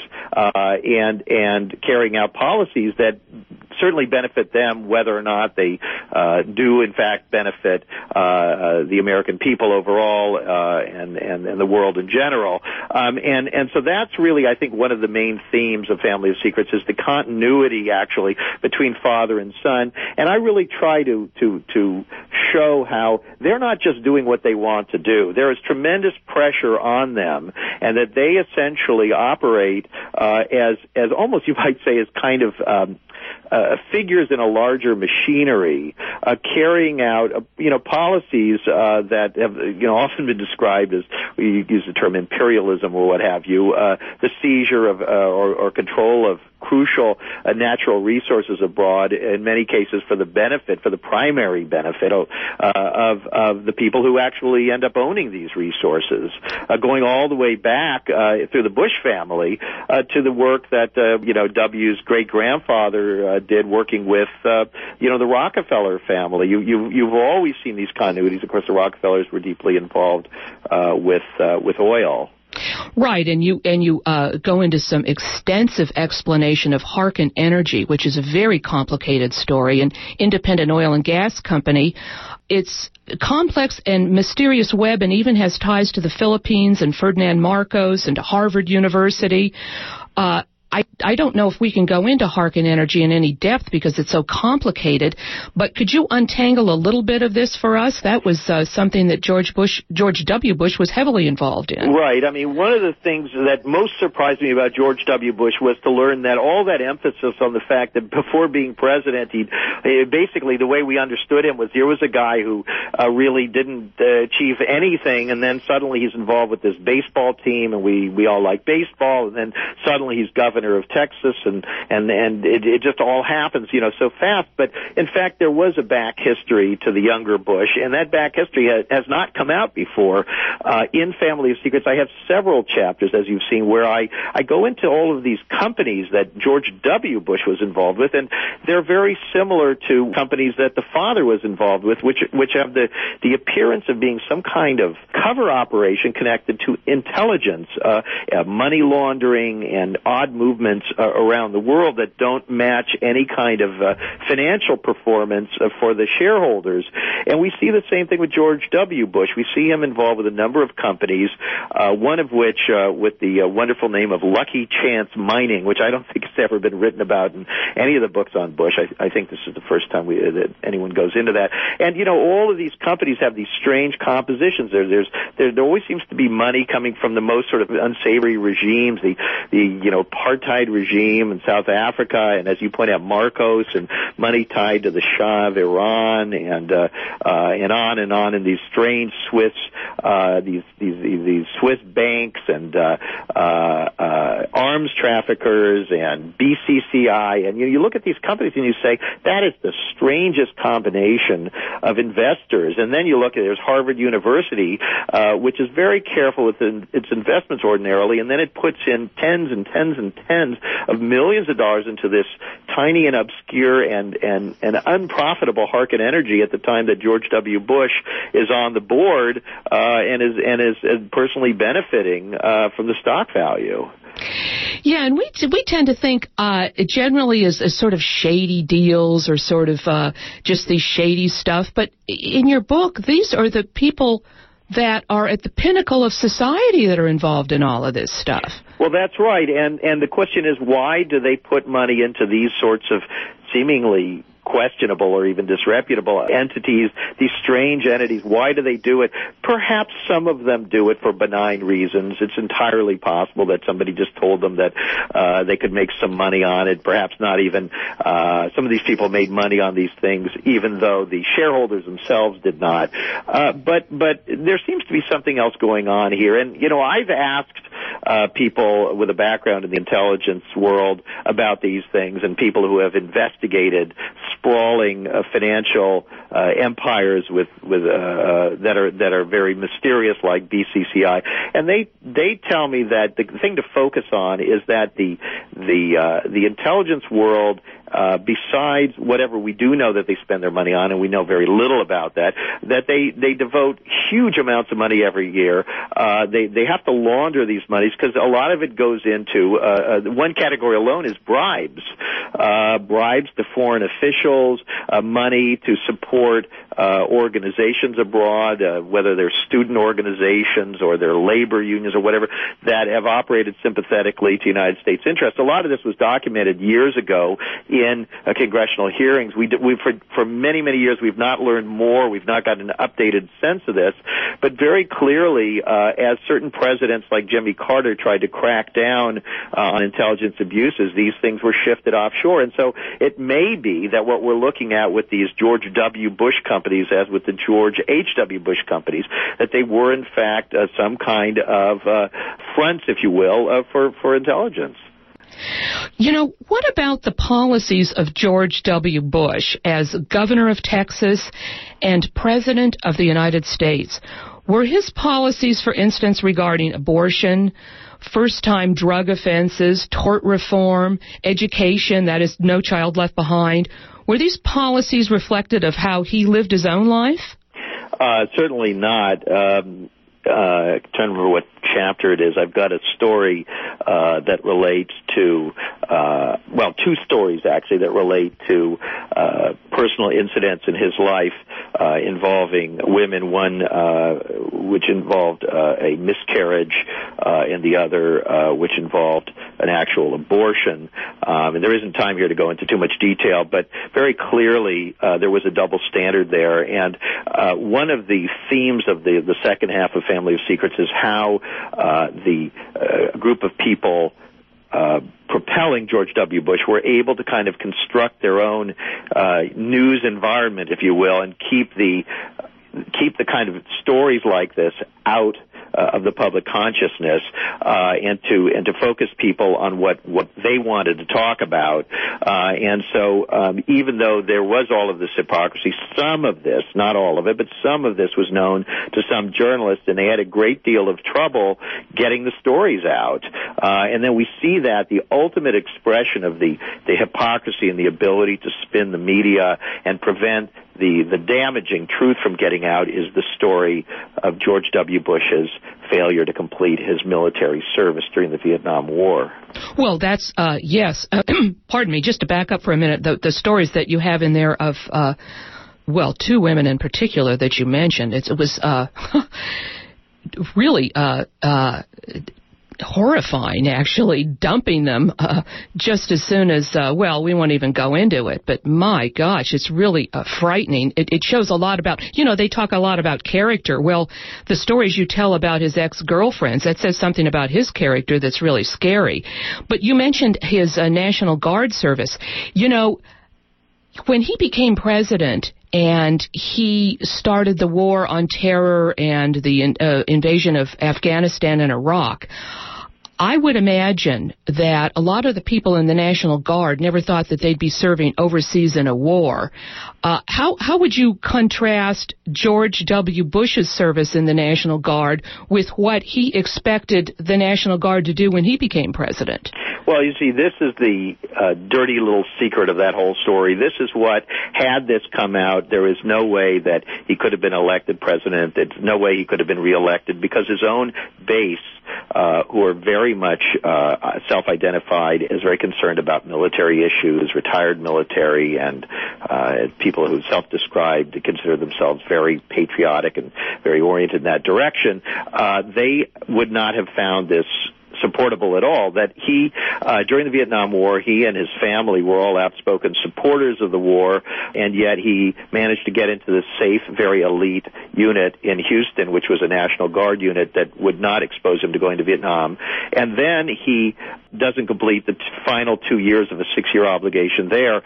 and carrying out policies that certainly benefit them, whether or not they do in fact benefit the American people overall and the world in general. And so that's really, I think, one of the main themes of Family of Secrets is the continuity actually between father and son. And I really try to show how they're not just doing what they want to do. There is tremendous pressure on them, and that they essentially operate as almost, you might say, as kind of figures in a larger machinery, carrying out, policies that have, often been described as, we use the term imperialism or what have you, the seizure of or control of crucial natural resources abroad, in many cases for the primary benefit of the people who actually end up owning these resources, going all the way back through the Bush family to the work that W's great-grandfather did working with the Rockefeller family. You've always seen these continuities. Of course, the Rockefellers were deeply involved with oil. Right, and you go into some extensive explanation of Harken Energy, which is a very complicated story, an independent oil and gas company. It's complex and mysterious web, and even has ties to the Philippines and Ferdinand Marcos and to Harvard University. I don't know if we can go into Harken Energy in any depth because it's so complicated, but could you untangle a little bit of this for us? That was something that George W. Bush was heavily involved in. Right. I mean, one of the things that most surprised me about George W. Bush was to learn that all that emphasis on the fact that before being president, basically the way we understood him was here was a guy who really didn't achieve anything, and then suddenly he's involved with this baseball team, and we all like baseball, and then suddenly he's governor of Texas, and it just all happens, so fast. But in fact, there was a back history to the younger Bush, and that back history has not come out before. In Family of Secrets, I have several chapters, as you've seen, where I go into all of these companies that George W. Bush was involved with, and they're very similar to companies that the father was involved with, which have the appearance of being some kind of cover operation connected to intelligence, money laundering, and odd movements around the world that don't match any kind of financial performance for the shareholders. And we see the same thing with George W. Bush. We see him involved with a number of companies, one of which with the wonderful name of Lucky Chance Mining, which I don't think has ever been written about in any of the books on Bush. I think this is the first time that anyone goes into that. And, all of these companies have these strange compositions. There always seems to be money coming from the most sort of unsavory regimes, the apartheid regime in South Africa, and as you point out, Marcos, and money tied to the Shah of Iran, and on and on, and these strange Swiss, these Swiss banks, and arms traffickers, and BCCI, and you look at these companies and you say that is the strangest combination of investors. And then you look at there's Harvard University, which is very careful with its investments ordinarily, and then it puts in tens and tens and tens of millions of dollars into this tiny and obscure and unprofitable Harken Energy at the time that George W. Bush is on the board and is personally benefiting from the stock value. Yeah, and we tend to think generally as sort of shady deals or sort of just these shady stuff. But in your book, these are the people that are at the pinnacle of society that are involved in all of this stuff. Well, that's right. And the question is, why do they put money into these sorts of seemingly questionable or even disreputable entities, these strange entities? Why do they do it? Perhaps some of them do it for benign reasons. It's entirely possible that somebody just told them that they could make some money on it. Perhaps not even. Some of these people made money on these things, even though the shareholders themselves did not. But there seems to be something else going on here. And, I've asked people with a background in the intelligence world about these things, and people who have investigated sprawling financial empires that are very mysterious, like BCCI, and they tell me that the thing to focus on is that the intelligence world, besides whatever we do know that they spend their money on, and we know very little about that they devote huge amounts of money every year. They have to launder these monies because a lot of it goes into one category alone is bribes to foreign officials, money to support organizations abroad, whether they're student organizations or they're labor unions or whatever, that have operated sympathetically to United States interests. A lot of this was documented years ago in congressional hearings. We for many, many years we've not learned more. We've not gotten an updated sense of this. But very clearly, as certain presidents like Jimmy Carter tried to crack down on intelligence abuses, these things were shifted offshore. And so it may be that what we're looking at with these George W. Bush companies, as with the George H.W. Bush companies, that they were in fact some kind of fronts, if you will, for intelligence. What about the policies of George W. Bush as governor of Texas and president of the United States? Were his policies, for instance, regarding abortion, first-time drug offenses, tort reform, education, that is, No Child Left Behind, were these policies reflected of how he lived his own life? Certainly not. trying to remember what chapter it is. I've got a story that relates to, two stories actually that relate to personal incidents in his life involving women. One which involved a miscarriage, and the other which involved an actual abortion. And there isn't time here to go into too much detail, but very clearly there was a double standard there. And one of the themes of the second half of Family of Secrets is how the group of people propelling George W. Bush were able to kind of construct their own news environment, if you will, and keep the kind of stories like this out of the public consciousness, and to focus people on what they wanted to talk about. And so even though there was all of this hypocrisy, some of this, not all of it, but some of this was known to some journalists, and they had a great deal of trouble getting the stories out. And then we see that the ultimate expression of the hypocrisy and the ability to spin the media and prevent the damaging truth from getting out is the story of George W. Bush's failure to complete his military service during the Vietnam War. Well, that's, yes. Pardon me, just to back up for a minute, the stories that you have in there of, two women in particular that you mentioned, it was really horrifying, actually, dumping them just as soon as, we won't even go into it, but my gosh, it's really frightening. It shows a lot about, they talk a lot about character. Well, the stories you tell about his ex-girlfriends, that says something about his character that's really scary. But you mentioned his National Guard service. When he became president and he started the war on terror and the invasion of Afghanistan and Iraq, I would imagine that a lot of the people in the National Guard never thought that they'd be serving overseas in a war. How would you contrast George W. Bush's service in the National Guard with what he expected the National Guard to do when he became president? Well, you see, this is the dirty little secret of that whole story. This is what, had this come out, there is no way that he could have been elected president. There's no way he could have been reelected, because his own base, who are very much self-identified as very concerned about military issues, retired military, and people who self-described to consider themselves very patriotic and very oriented in that direction, they would not have found this supportable at all. That he, during the Vietnam War, he and his family were all outspoken supporters of the war, and yet he managed to get into this safe, very elite unit in Houston, which was a National Guard unit that would not expose him to going to Vietnam. And then he doesn't complete the final 2 years of a 6-year obligation there.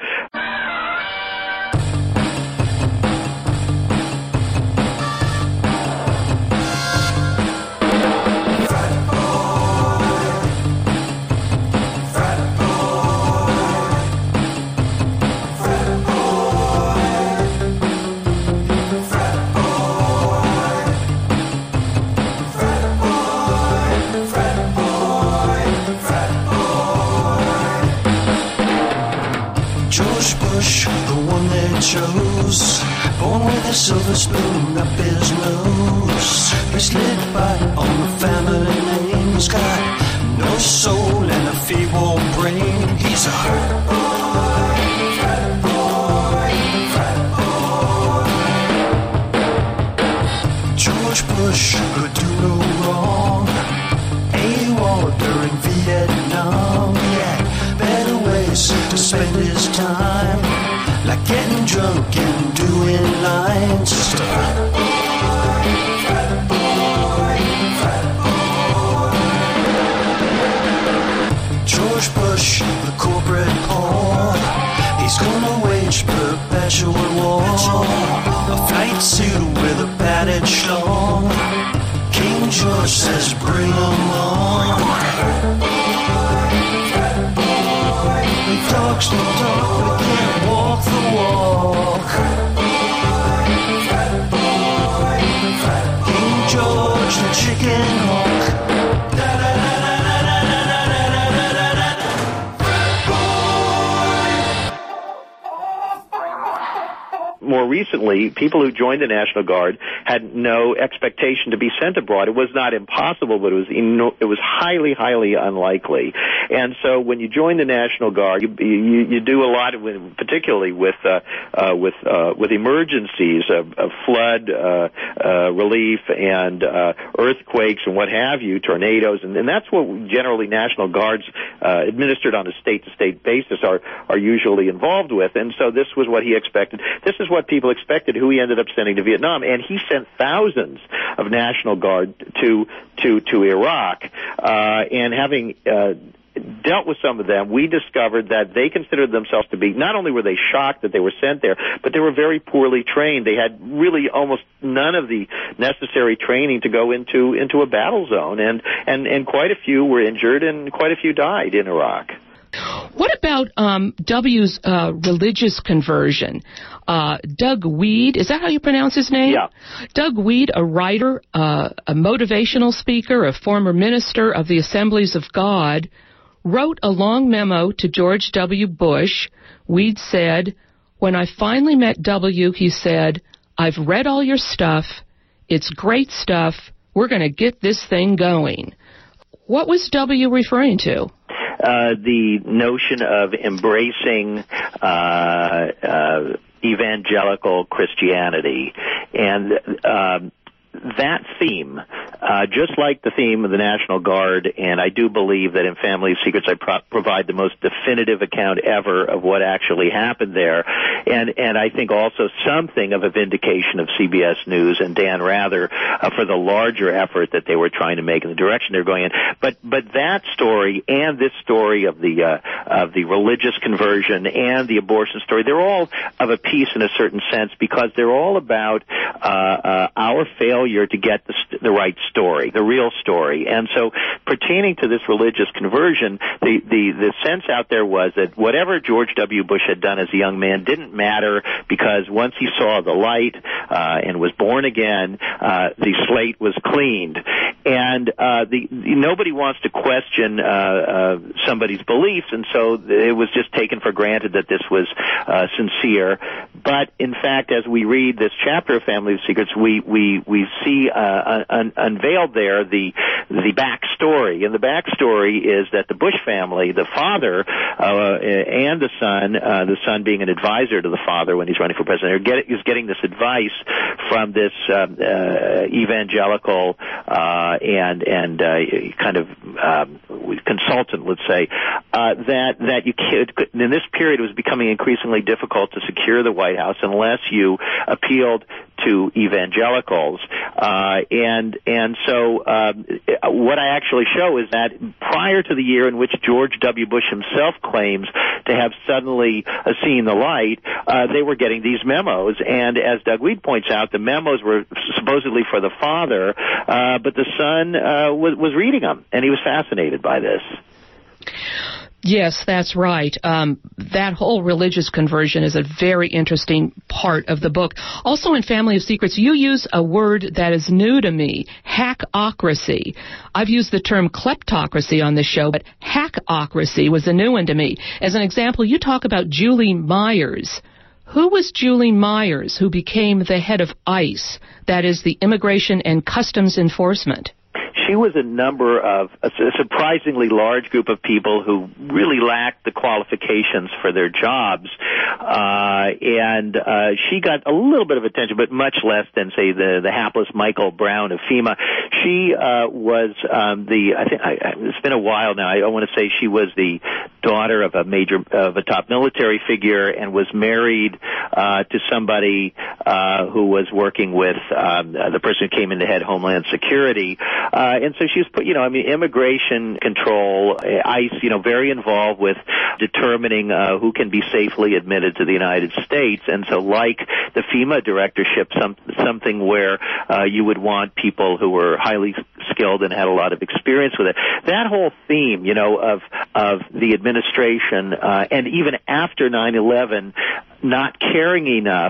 Chose, born with a silver spoon up his nose. He's lit by on the family name. He's got no soul and a feeble brain. He's a frat boy, frat boy, frat boy. George Bush could do no wrong. AWOL during Vietnam. He had better ways to spend his time, like getting drunk and doing lines. Just a frat boy, frat boy, frat boy. George Bush, the corporate whore, he's gonna wage perpetual war. A flight suit with a padded schlong. King George says bring 'em on. Frat boy, frat boy. He talks the talk but can't walk the walk. Frat boy, frat boy. King George the chicken hawk. More recently, people who joined the National Guard had no expectation to be sent abroad. It was not impossible, but it was highly, highly unlikely. And so when you join the National Guard, you do a lot of, particularly with emergencies of flood relief and earthquakes and what have you, tornadoes, and that's what generally National Guards administered on a state-to-state basis are usually involved with. And so this was what he expected. This is what people expected, who he ended up sending to Vietnam. And he sent thousands of National Guard to Iraq. And having dealt with some of them, we discovered that they considered themselves to be, not only were they shocked that they were sent there, but they were very poorly trained. They had really almost none of the necessary training to go into a battle zone, and quite a few were injured and quite a few died in Iraq. What about W's religious conversion? Doug Wead, is that how you pronounce his name? Yeah. Doug Wead, a writer, a motivational speaker, a former minister of the Assemblies of God, wrote a long memo to George W. Bush. Wead said, "When I finally met W," he said, "I've read all your stuff. It's great stuff. We're going to get this thing going." What was W referring to? The notion of embracing evangelical Christianity. And that theme, just like the theme of the National Guard, and I do believe that in Family of Secrets I provide the most definitive account ever of what actually happened there, and I think also something of a vindication of CBS News and Dan Rather for the larger effort that they were trying to make in the direction they're going in. But that story and this story of the religious conversion and the abortion story, they're all of a piece in a certain sense, because they're all about our failure to get the right story, the real story. And so pertaining to this religious conversion, the sense out there was that whatever George W. Bush had done as a young man didn't matter, because once he saw the light and was born again, the slate was cleaned. And nobody wants to question somebody's beliefs, and so it was just taken for granted that this was sincere. But in fact, as we read this chapter of Family of Secrets, we see unveiled there the backstory, and the backstory is that the Bush family, the father and the son being an advisor to the father when he's running for president, is getting this advice from this evangelical and kind of consultant, let's say, that you could, in this period it was becoming increasingly difficult to secure the White House unless you appealed to evangelicals, and so what I actually show is that prior to the year in which George W. Bush himself claims to have suddenly seen the light, they were getting these memos, and as Doug Wead points out, the memos were supposedly for the father, but the son was reading them, and he was fascinated by this. Yes, that's right. That whole religious conversion is a very interesting part of the book. Also in Family of Secrets, you use a word that is new to me, hackocracy. I've used the term kleptocracy on this show, but hackocracy was a new one to me. As an example, you talk about Julie Myers. Who was Julie Myers, who became the head of ICE, that is the Immigration and Customs Enforcement? She was a number of a surprisingly large group of people who really lacked the qualifications for their jobs, and she got a little bit of attention, but much less than, say, the hapless Michael Brown of FEMA. She was it's been a while now. I want to say she was the daughter of a top military figure, and was married to somebody who was working with the person who came in to head Homeland Security. And so she was put, immigration control, ICE, very involved with determining who can be safely admitted to the United States. And so like the FEMA directorship, something where you would want people who were highly skilled and had a lot of experience with it. That whole theme, of the administration, and even after 9/11, not caring enough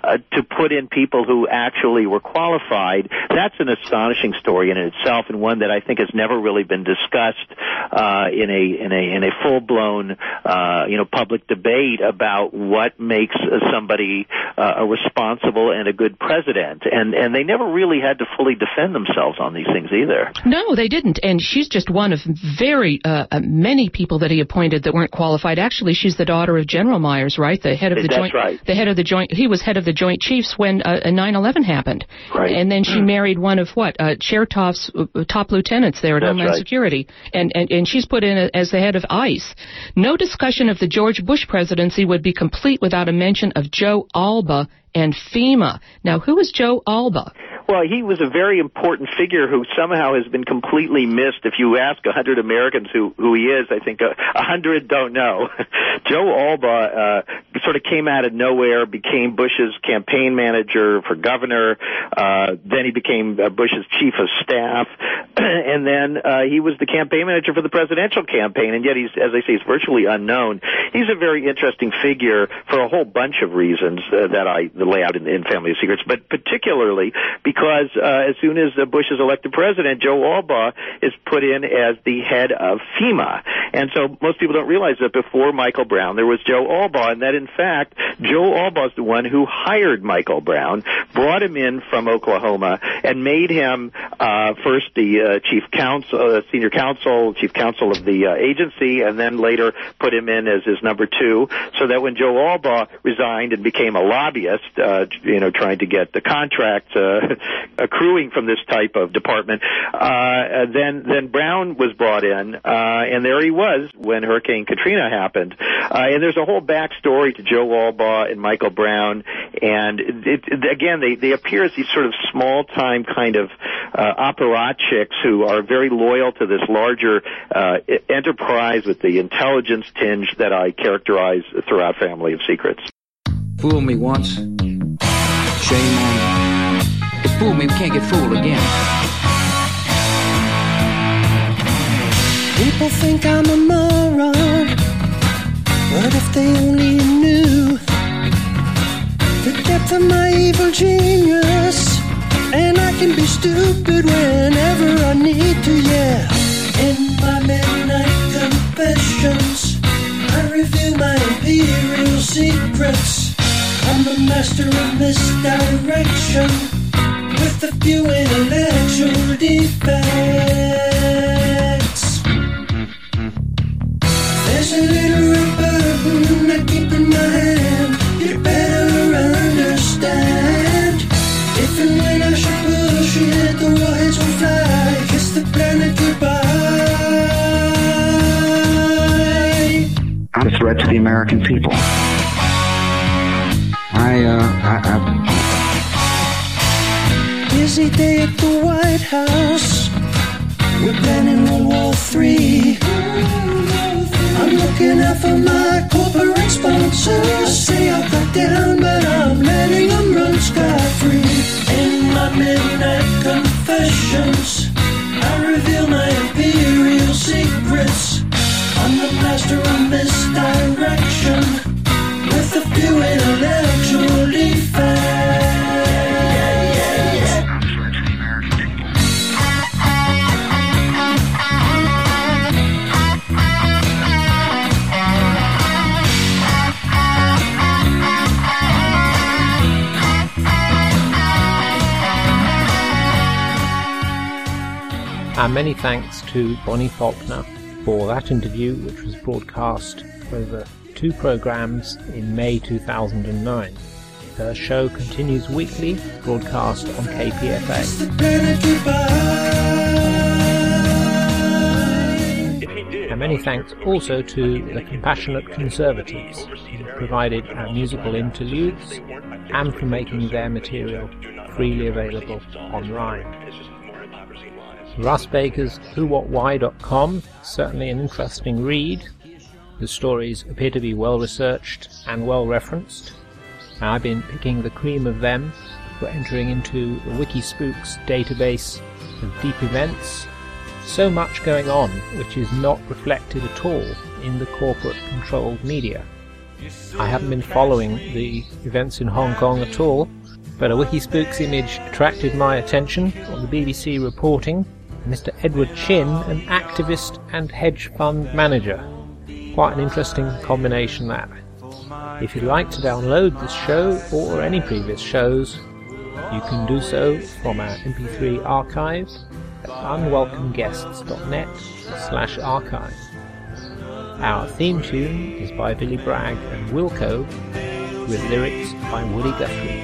to put in people who actually were qualified. That's an astonishing story in itself, and one that I think has never really been discussed in a full-blown public debate about what makes somebody a responsible and a good president. And they never really had to fully defend themselves on these things either. No, they didn't. And she's just one of very many people that he appointed that weren't qualified. Actually, she's the daughter of General Myers, right? The head of the joint. Right. The head of the joint. He was head of the Joint Chiefs when 9/11 happened. Right. And then she married one of Chertoff's top lieutenants there at Homeland Security, and she's put in as the head of ICE. No discussion of the George Bush presidency would be complete without a mention of Joe Alba and FEMA. Now, who is Joe Alba? Well, he was a very important figure who somehow has been completely missed. If you ask 100 Americans who he is, I think 100 don't know. Joe Alba sort of came out of nowhere, became Bush's campaign manager for governor. Then he became Bush's chief of staff. And then he was the campaign manager for the presidential campaign. And yet he's, as I say, he's virtually unknown. He's a very interesting figure for a whole bunch of reasons that I lay out in Family of Secrets, but particularly because as soon as Bush is elected president, Joe Alba is put in as the head of FEMA. And so most people don't realize that before Michael Brown, there was Joe Alba, and that in fact, Joe Alba is the one who hired Michael Brown, brought him in from Oklahoma, and made him first the chief counsel, senior counsel, chief counsel of the agency, and then later put him in as his number two, so that when Joe Alba resigned and became a lobbyist, trying to get the contracts accruing from this type of department, then Brown was brought in, and there he was when Hurricane Katrina happened. And there's a whole backstory to Joe Alba and Michael Brown, and again, they appear as these sort of small-time kind of apparatchiks who are very loyal to this larger enterprise with the intelligence tinge that I characterize throughout Family of Secrets. Fool me once, shame on you. If fool me, we can't get fooled again. People think I'm a moron, but if they only knew the depth of my evil genius, and I can be stupid whenever I need to, yeah. In my midnight confessions, I reveal my imperial secrets. I'm the master of misdirection, with a few intellectual defects. There's a little red button I keep in my hand, you better understand. If and when I should push it, the warheads will fly, kiss the planet goodbye. I'm a threat to the American people. Busy day at the White House, we're planning World War III. I'm looking out for my corporate sponsors. Say I'll cut down, but I'm letting them run scot-free. In my midnight confessions, I reveal my imperial secrets. I'm the master of misdirection, with a few intellectual defects. And many thanks to Bonnie Faulkner for that interview, which was broadcast over 2 programs in May 2009. Her show continues weekly, broadcast on KPFA. And many thanks also to the Compassionate Conservatives, who provided our musical interludes and for making their material freely available online. Russ Baker's WhoWhatWhy.com, certainly an interesting read. The stories appear to be well researched and well referenced. Now, I've been picking the cream of them for entering into the Wikispooks database of deep events. So much going on which is not reflected at all in the corporate controlled media. I haven't been following the events in Hong Kong at all, but a Wikispooks image attracted my attention on the BBC reporting Mr. Edward Chin, an activist and hedge fund manager. Quite an interesting combination that. If you'd like to download this show or any previous shows, you can do so from our MP3 archive at unwelcomeguests.net/archive. Our theme tune is by Billy Bragg and Wilco, with lyrics by Woody Guthrie.